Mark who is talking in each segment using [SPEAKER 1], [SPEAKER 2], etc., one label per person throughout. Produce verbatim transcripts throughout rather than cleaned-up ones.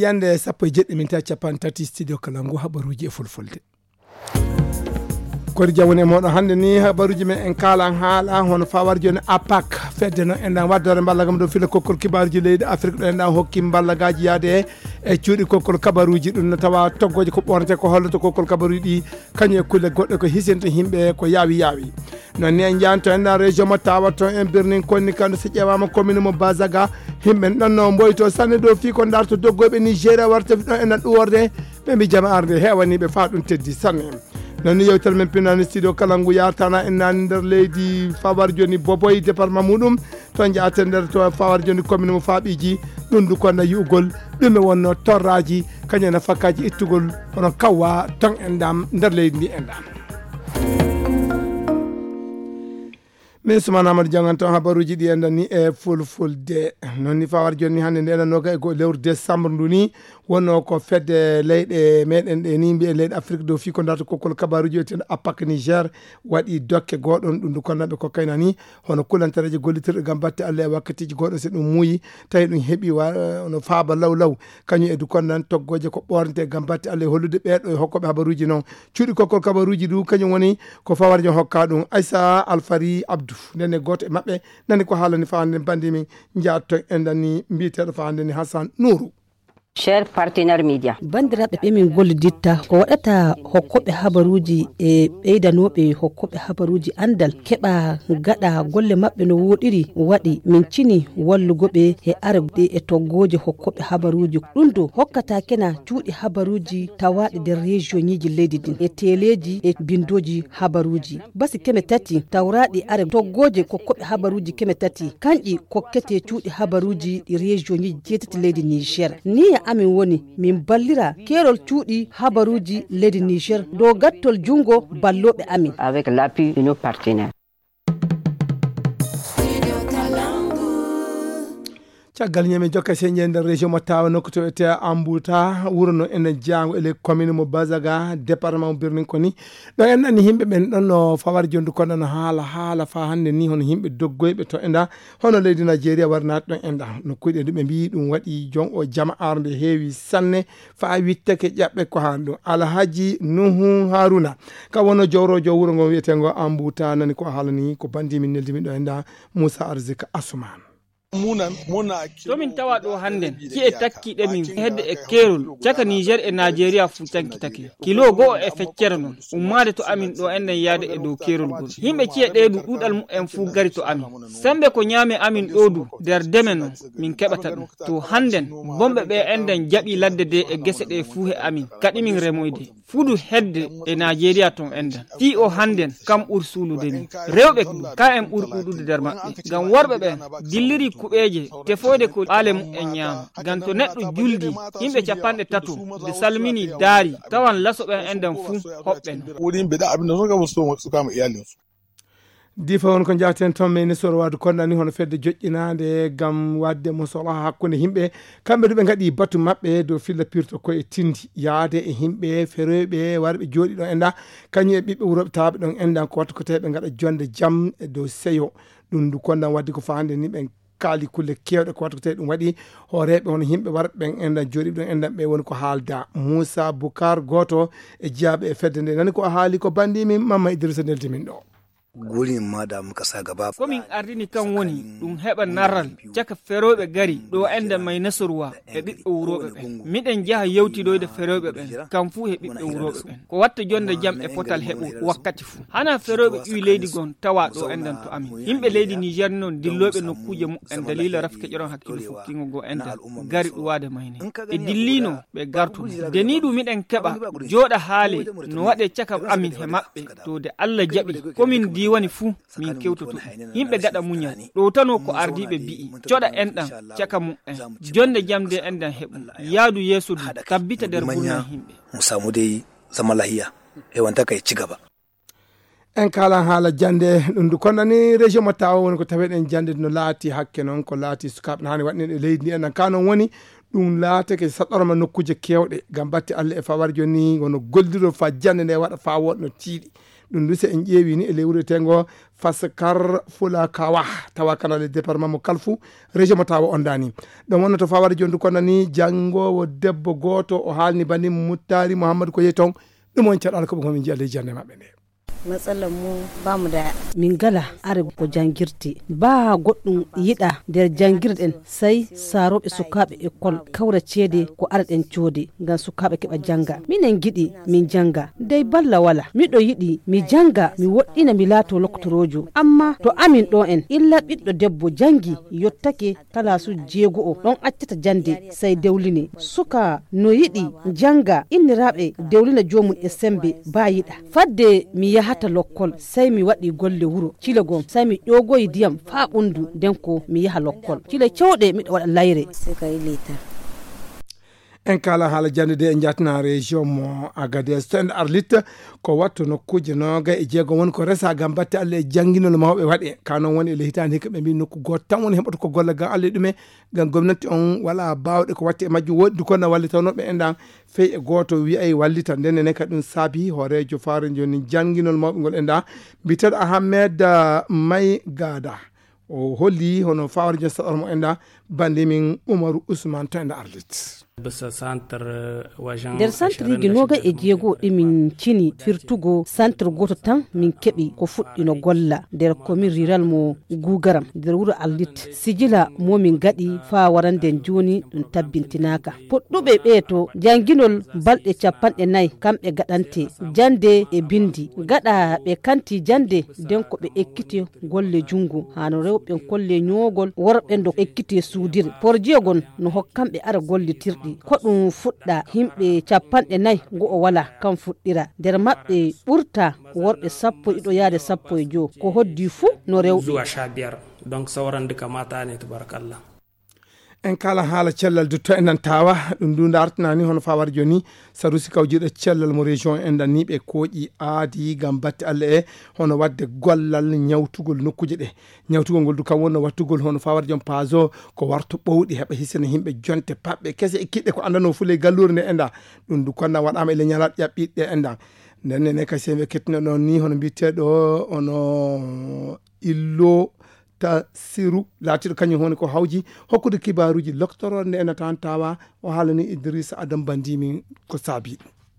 [SPEAKER 1] yande sappo e jeɗɗi min ta capan tati studio Kalangu habaruji e fulfulde kodi jawone moɗon hande ni habaruji men en kalan haala hono fawar joni apak fedde no enɗan waddore ballagam ɗo fila kokkol kibaruji leydi Afrique ɗo enɗan hokki ballagaji yaade e cuuɗi kokkol kabaruji ɗum no tawa toggoje ko ɓornete ko hollata kokkol kabaruji ɗi kañum e kulle goɗɗe ko hisinta yimɓe ko yaawi yaawi non ni en janto enɗan région mo tawa to en birnin konni kando so ƴewama commune mo Bazaga yimɓe ɗonno mboyto sanne ɗo fi ko darto doggoɓe Nigéria warta ɗo enɗan ɗuworde ɓe mbi jama arde hewaniɓe fa ɗum teddi sanne non ni yewtere men pinani studio Kalangu yartana en nani nder leydi Fawar joni Boboy département muɗum to jaate nder to Fawar joni commune mo Faaɓiji ɗum du konna yugol ɗum e wonno torraji kañum e fakkaji ittugol hono kawwa ton en ɗam nder leydi ndi en ɗam min sumana amadou Diangan ton habaruji ɗi enɗan ni e fulfulde noon ni Fawar joni hannde nde eɗen noga e go lewru décembre ndu ni wonno ko fedde leyɗe meɗen ɗe ni mbiye leyɗe Afrique do fi ko darto kokkol kabaruji wiyeteno apak Niger waɗi dokke goɗon ɗum ndu konnaɓe ko kayna ni hono kulantareje gollitirɗe gam batte Allah e wakkatiji goɗon so ɗum muuyi tawi ɗum heeɓi no faaba law law kañum e du konnan toggoje ko ɓornete gam batte Allah e hollude ɓeɗo e hokkoɓe habaruji noon cuuɗi kokkol kabaruji du kañum woni ko Fawar joni hokka ɗum Aissa Alfari Abdou nene goto e mabɓe nani ko haalani fa hande bandimi jatto enɗan ni mbiteɗo fa hande ni Hassan Nourou.
[SPEAKER 2] Cher partenaire media
[SPEAKER 3] bandiraɓe ɓe min golliditta ko waɗata hokkoɓe habaruji e ɓeydanoɓe hokkoɓe habaruji andal keɓa gaɗa golle mabɓe no woɗiri waɗi min cini wallugoɓe e arde e toggoje hokkoɓe habaruji ɗum do hokkata kena cuuɗi habaruji tawaɗe nder région ñiji leydi din e teleji e bindoji habaruji basi keme tati tawraɗi are toggoje kokkoɓe habaruji keme tati kanƴi kokkete cuuɗi habaruji ɗi région ñiji jeetati leydi Niger ni amin woni min ballira kerol cuuɗi habaruji leydi Niger do gattol jungo balloɓe amin
[SPEAKER 2] avec l'appui de nos partenaires.
[SPEAKER 1] caggal ñami jokka se nder région mo tawa nokku to ete Ambouta wuro no enen jango ele commune mo Bazaga département mo Birnin koni ɗo en nani yimɓe ɓen ɗon no Fawar jondi kono no haala haala fa hande ni hono yimɓe doggoyɓe to enda hono leydi Nigeria warnat ɗon enda no kuyɗe ɗum ɓe mbi ɗum waɗi jon o jama arde heewi sanne fa wittake ƴaɓɓe ko han ɗum Alhaji Nuhu Haruna ka wono jowrojo wuro ngo wiyetego Ambouta nani ko haalani ko bandimi neldimi ɗo enda Moussa Arzika Asuman.
[SPEAKER 4] to min tawa ɗo hannden ki e takkiɗe min hedde e kerol caka Niger e Nigeria fu tankitake kilo go'o e feccere noon ummade to amin ɗo enden yaade e dow kerol gol yimɓe ciye ɗeeɗu ɗuɗal mu'en fu gari to amin sembe ko ñaame amin ɗo du nder deme noon min keɓata ɗum to hannden bomɓe ɓe enden jaɓi ladde de e gese ɗe fu he amin kadi min remoyde fudu hedde e Nigeria ton enden fi o hannden kam ɓur suulude ni rewɓe ɗum ka en ɓuri ɗuɗude nder maɓɓe ngam worɓe ɓen dilliri kuɓeje tefoyde ko ɓaale mum en ñaama ngam to neɗɗo juldi yimɓe capanɗe tato nde salmini daari tawan lasoɓen enden fuu hoɓɓen difa won ko jaten ton men soro wadu kondani hono fedde joƴƴinade gam wadde mo solo hakkunde himɓe kamɓe duɓe gadi batu mabɓe do filla pirto ko e tindi yaade e himɓe feroɓe warɓe jooɗi ɗon enda kañum e ɓiɓɓe wuroɓe tawaɓe ɗon enda ko watta ko tawi ɓe gaɗa jonde jam e dow seyo ɗum du kondan wadde ko fa hande ni ɓen kaali kulle kewɗe ko watta ko tawi ɗum waɗi hooreɓe hono yimɓe warɓe ɓen enɗan jooɗi ɗon enɗan ɓe woni ko haalda Moussa Boukar goto e jeyaɓe e fedde nde nani ko haali ko bandimi Mama Idrissa neldimin ɗo
[SPEAKER 5] gurin madam kasa gaba
[SPEAKER 4] komin ardini kan woni ɗum heɓa narral caka feroɓe gari ɗo enda may nasorwa e ɓiɓɓe wuroɓe ɓen miɗen jaha yewtidoyde feroɓe ɓen kam fuu he ɓiɓɓe wuroɓe ɓen ko watta jonde jam e potal heɓu wakkati fuu hana feroɓe ƴuwi leydi gon tawa ɗo endan to amin yimɓe leydi Niger noon dilloɓe nokkuje mumen dalila rafke ƴeron hakkilo fukkingo go endan gari ɗuwade mayne e dillino ɓe gartu deni ɗum miɗen keɓa jooɗa haale no waɗe caka amin he maɓɓe to de Allah jaɓi komin di woni fuu min kewtoto yimɓe gaɗa muñal ɗo tano ko ardiɓe bi'i coɗa enɗan caka mu'en jonde jamde enɗan heɓu yaadu yeeso du tabbita nder gurna yimɓe
[SPEAKER 5] mu samu dai zama lahiya e wanta kay cigaba
[SPEAKER 1] en kala haala jande ɗum du konnani région mo tawa woni ko taweɗen jande no laati hakke noon ko laati sukaɓe hani waɗnen e leydi ndi enɗan ka noon woni ɗum laatake saɗorma nokkuje kewɗe gam batte Allah e Fawar joni wono golliro fa jande nde waɗa fa woɗno tiiɗi ɗum du se en ƴeewi ni e lewru tengo faskar fula kawa tawa kana le département mo kalfu région mo tawa ondani ɗum wonno to fawade jondu kono ni jangowo debbo goto o haalni bani muttari mouhamadou ko yeyi ton ɗum on caɗala ko ɓe gomin jiya ley jande maɓɓe nde
[SPEAKER 3] matsalar mu ba mu da min gala are ko jangirti ba goɗɗum yiɗa nder jangirɗen sai saroɓe sukaɓe école kawra ceede ko arɗen coode ngam sukaɓe keɓa janga minen giɗi min janga dey balla wala miɗo yiɗi mi janga mi woɗɗina mi laato loktorojo amma to amin ɗo en illa ɓiɗɗo debbo jangi yottake kala su jeego o ɗon accata jande sai dewline suka no yiɗi janga inniraɓe dewlina jomum e sembe ba yiɗa fadde mi yaha hata lokkol sai mi waɗi golle wuro cile gon sai mi ƴogoyi diyam fa ɓundu nden ko mi yaha lokkol cile cewɗe miɗa waɗa layre en kala haala jande de e jatna région mo Agadez to en arlit ko wattu nokkuje noga e jeego woni ko resa gam batte Allah e jangginol mawɓe waɗe kanon woni ele hitande hikka ɓe mbi nokku goto tan woni heɓata ko golle gam Allah ɗume gam gomnati on wala bawɗe ko watte e majjum woɗɗi kono wallitanoɓe enɗan fey e goto wiyay wallita nden ene kadi ɗum saabi horejo faare joni jangginol mawɓe ngol enɗa mbiteɗo Ahmed May Gada o holli hono fawre jon saɗormo enɗa bande min Umaru Ousmane to enɗa arlit nder centre ji noga e jeego ɗimin cini firtugo centre goto tan min keɓi ko fuɗɗino golla nder commune rural mo Gugaram nder wuro Arlit sijila momin gaɗi fa waranden joni ɗum tabbintinaka puɗɗuɓe ɓeeto janginol balɗe capanɗe nayyi kamɓe gaɗante jande e bindi gaɗa ɓe kanti jande nden ko ɓe ekkiti golle jungo hano rewɓe kolle ñoogol worɓe ndo ekkiti suudir porjegon no hokkamɓe ara gollitirɗe ko ɗum fuɗɗa himɓe capanɗe nayyi ngo o wala kam fuɗɗira nder maɓɓe ɓurta worɓe sappo iɗo yaade sappo e jow ko hoddi fuu no rewɓe
[SPEAKER 6] donc sawrande ka matane tabarakallah
[SPEAKER 1] en kala haala cellal de to enen tawa ɗum ndu dartinani hono fawar joni sarusi kawjiɗo cellal mo région enɗan ni ɓe kooƴi aadi gam batte Allah e hono wadde gollal ñawtugol nokkuje ɗe ñawtugol ngol du kam wonno wattugol hono fawar jom paso ko warto ɓowɗi heɓa hisana himɓe jonte paɓɓe kese e kiɗɗe ko andano fule gallure nde enɗa ɗum du konna waɗama ele ñalaɗ ƴaɓɓiɗɗe enɗan nden nene kasi ɓe kettino ɗon ni hono mbiteɗo ono illo ta siru laatiɗo kañum honi ko hawji hokkude kibaruji loctorode nde ena tan tawa o haalani Idrissa Adam Bandimi ko saabi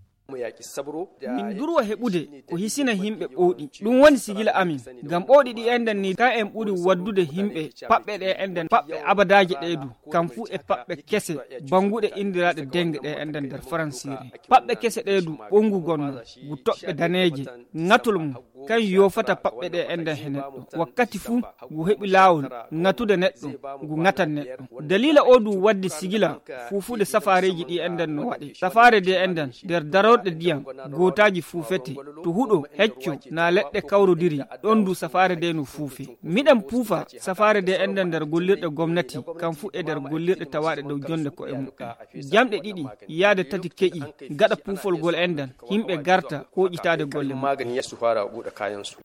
[SPEAKER 4] min durwa heɓude ko hisina himɓe ɓooɗi ɗum woni sigila amin gam ɓooɗi ɗi enɗen ni ka en ɓuri waddude himɓe paɓɓe ɗe enɗen paɓɓe abadaji ɗeedu kam fuu e paɓɓe kese banguɗe indiraɗe denge ɗe enɗen nder francire paɓɓe kese ɗeedu ɓongu gonno gu toɓɓe daneje ŋatol mum kan yofata paɓɓe ɗe enɗen he neɗɗo wakkati fuu ngu heɓi lawol ŋatude neɗɗo ngu ŋatan neɗɗo dalila o du waddi sigila fufude safareji ɗi enɗen no waɗi safare de enɗen nder darorɗe ndiyam gotaji fuufete to huɗo hecco na leɗɗe kawrodiri ɗon du safare de no fuufe miɗen puufa safare de enɗen nder gollirɗe gomnati kam fuu e nder gollirɗe tawaɗe dow jonde ko e muɗɗum jamɗe ɗiɗi yaade tati keƴi gaɗa puufolgol enɗen himɓe garta hoƴitade golle magani yesso fara buɗe kayansu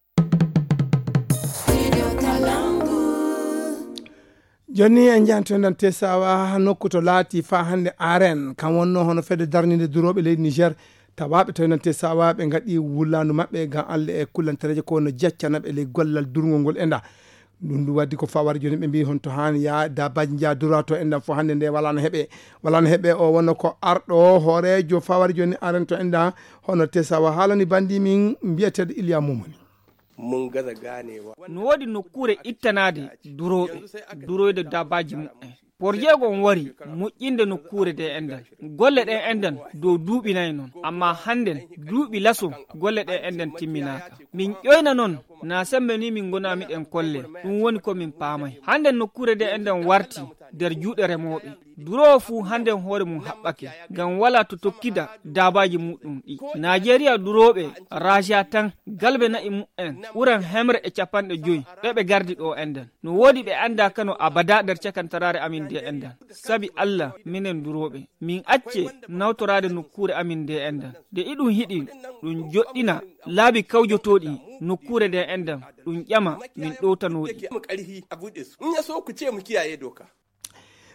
[SPEAKER 1] joni en jantoɗen tesawa nokku to laati fa hande aren kam wonno hono fedde darnide duroɓe leydi Niger tawaɓe to enen tesawa ɓe gaɗi wullandu mabɓe gam Allah e kullantereje ko no jeccanaɓe ley gollal durgol ngol enɗa ɗum du waddi ko fawar joni ɓe mbi hon to hani ya dabaji ja dura to enɗan fo hande nde wala no heeɓe wala no heeɓe o wonno ko arɗo horejo fawar joni aren to enɗa hono tesawa haalani bandi min mbiyeteɗo Iliya Mumani
[SPEAKER 7] mun gaza ganewa
[SPEAKER 4] no wodi nokkure ittanade duroɓe duroyde dabaji muɗɗen porjegon wari moƴƴinde nokkure de enɗen golle ɗe enɗen dow duuɓi nayyi noon amma hannden duuɓi laso golle ɗe enɗen timminaka min ƴoyna noon na sembe ni min gona miɗen kolle ɗum woni komin paamay hannden nokkure de enɗen warti nder juuɗe remoɓe durowo fuu hannden hoore mum haɓɓake ngam wala to tokkida dabaji muɗum ɗi Nigeria duroɓe raja tan galbe na'i mu'en ɓuran hemre e capanɗe joyi ɓeɓe gardi ɗo enɗen no woodi ɓe anda kano abada nder cakantarare amin de enɗen sabi Allah minen duroɓe min acce nawtorade nokkure amin de enɗen de iɗum hiɗi ɗum joɗɗina laabi kawjotoɗi nokkure de enɗen ɗum ƴama min ɗowtanoɗi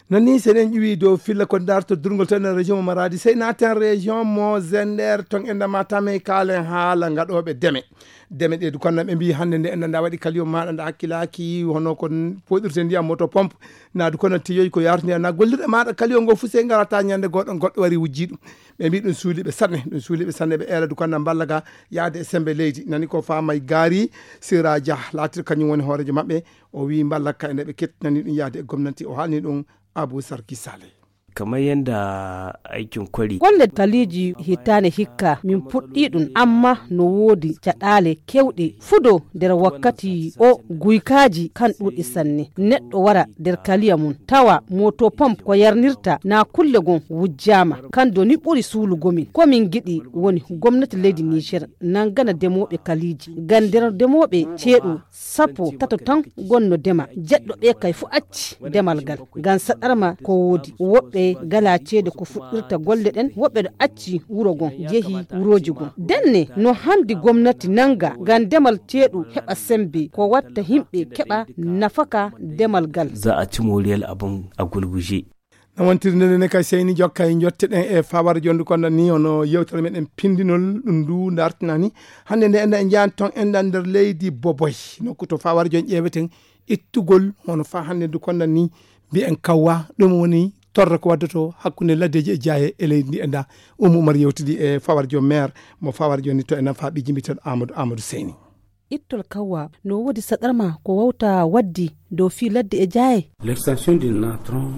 [SPEAKER 1] nani senen ƴiwi dow filla ko darto durgol tan e région mo Maradi sey naten région mo Zender ton en Matam e kalen haala ngaɗoɓe deme deme ɗe du konno ɓe mbi hande nde en da waɗi kalium maɗa da hakkilaki hono ko poɗirte ndiyam moto pompe na du kono tiyoy ko yartani na gollirɗe maɗa kalium go fu sey garata ñande goɗɗo goɗɗo wari wujji ɗum ɓe mbi ɗum suuliɓe sanne ɗum suuliɓe sanne ɓe eela du konno ballaga yaade e sembe leydi nani ko famay gaari Sira Dia latir kañum woni hoorejo mabɓe o wi ballaka ene ɓe kettinani ɗum yaade e gomnati o haalni ɗum Abou Sarki Sale.
[SPEAKER 6] kamar yadda aikin kwari
[SPEAKER 3] golle kaliji hitane hikka min puɗɗi ɗum amma no woodi caɗale kewɗe fudo nder wakkati o guykaji kan ɗuɗi sanne neɗɗo wara nder kaliya mum tawa moto pompe ko yarnirta na kulle gon wujjama kando ni ɓuri suulugomin komin giɗi woni gomnati leydi Niger nangana demoɓe kaliji gan nder demoɓe ceeɗu sappo tato tan gonno dema jeɗɗo ɓe kay fu acci demal gal gan saɗarma ko woodi woɓɓe gala ceede ko fuɗɗirta golle ɗen woɓɓe ɗo acci wuro gon jeehi wuroji gon denne no handi gomnati nanga gan demal ceeɗu heɓa sembe ko watta himɓe keɓa nafaka demal gal
[SPEAKER 6] za a ci moriyal abun a gulguje
[SPEAKER 1] no wontiri ndene kay seyni jokka e jotteɗen e fawara jondu kono ni ono yewtere meɗen pindinol ɗum ndu dartinani hande nde enda e jaan ton enɗan nder leydi Boboy nokku to fawara jon ƴeeweten ittugol hono fa hande ndu kono ni mbiyen kawwa ɗum woni torre ko waddato hakkunde laddeji e jaaye e leydi ndi enda Oumou Oumar yewtidi e fawara jon maire mo fawara joni to enen fa ɓiji mbiteɗo Amadou Amadou Seyni
[SPEAKER 3] ittol kawwa no wodi saɗarma ko wawta waddi dow fi ladde e jaaye
[SPEAKER 8] l'extension du natron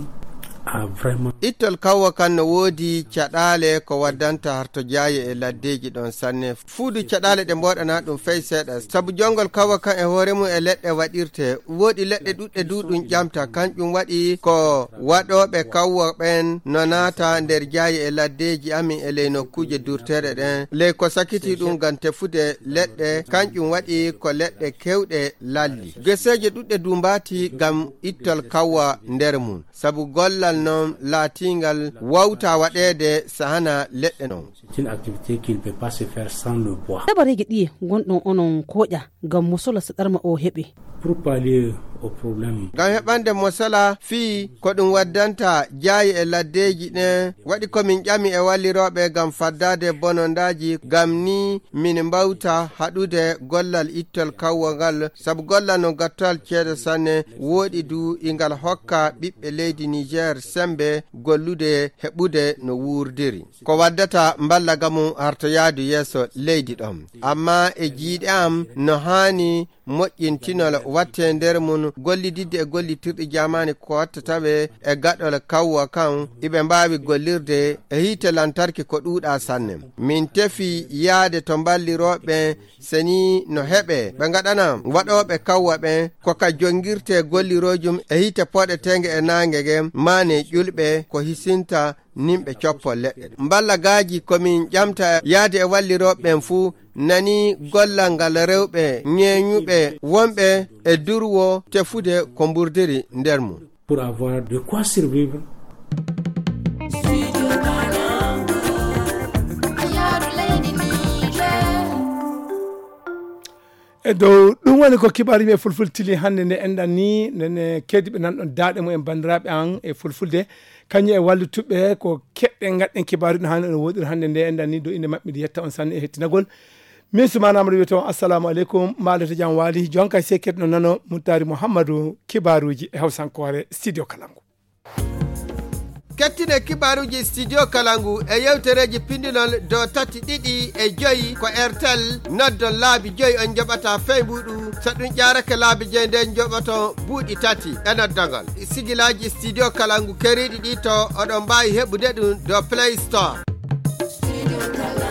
[SPEAKER 8] a vraiment
[SPEAKER 9] ittol kawwa kan no woodi caɗale ko waddanta harto jaaye e laddeji ɗon sanne fuudu caɗale ɗe mboɗana ɗum fey seeɗa sabu jongol kawwa kan e hoore mum e leɗɗe waɗirte woodi leɗɗe ɗuɗɗe duɗum ƴamta kanƴum waɗi ko waɗoɓe kawwa ɓen no naata nder jaaye e laddeji amin e ley nokkuje durteɗe ɗen ley ko sakiti ɗum gam tefude leɗɗe kanƴum waɗi ko leɗɗe kewɗe lalli geseje ɗuɗɗe du mbati gam ittol kawwa nder mum sabu gollal non laatingal wawta waɗede sahana leɗɗe non
[SPEAKER 8] c'est une activité qui ne peut pas se faire sans le bois
[SPEAKER 3] dabareji ɗi gonɗon onon koƴa gam mosola saɗarma o heɓe
[SPEAKER 8] pour pallier au problème
[SPEAKER 9] gam heɓande mosala fii ko ɗum waddanta jaayi e laddeji ɗen waɗi komin ƴami e walliroɓe gam faddade bonondaji gam ni min mbawta haɗude gollal ittol kawwa ngal sabu gollal no gattal ceede sanne woɗi du ingal hokka ɓiɓɓe leydi Niger sembe gollude heɓude no wurdiri ko waddata mballaga mum harto yaadu yeeso leydi ɗon amma e jiiɗe am no hani moƴƴintinol watte nder mum gollididde e gollitirɗi jamani ko wattataɓe e gaɗol kawwa kan iɓe mbawi gollirde e hiite lantarki ko ɗuuɗa sanne min tefi yaade to balliroɓe seni no heɓe ɓe gaɗana waɗoɓe kawwa ɓe koka jongirte gollirojum e hiite poɗetege e nangue ge mane ƴulɓe ko hisinta nimɓe coppol leɗɗe mballa gaji komin ƴamta yaade e walliroɓeɓen fuu nani gollal ngal rewɓe ñeeñuɓe wonɓe e durwo tefude ko mburdiri nder mum
[SPEAKER 8] pour avoir de quoi survivre
[SPEAKER 1] e dow ɗum woni ko kiɓari mi e fulfulde tili hannde nde enɗan ni nene keddiɓe nanɗon daaɗe mum e bandiraɓe an e fulfulde kañum e wallutuɓe ko keɗɗe gaɗɗen kibaru ɗum hannde no woɗiri hannde nde enɗan ni dow inde maɓɓe nde yetta on sanne e hettinagol min sumanamado wiyete on assalamu aleykum maalete jam waali jonka se keɗɗo nano Muntari Mouhamadou kibaruji e hawsankore studio Kalangu
[SPEAKER 9] kettine kibaruji studio Kalangu e yewtereji pindinol do tati ɗiɗi e joyi ko Airtel noddon laabi joyi on joɓata feymuɗu so ɗum ƴarake laabi joyi nden joɓoto buuɗi tati e noddogol sigilaji studio Kalangu keriɗi ɗi to oɗon mbawi heɓude ɗum do Play Store.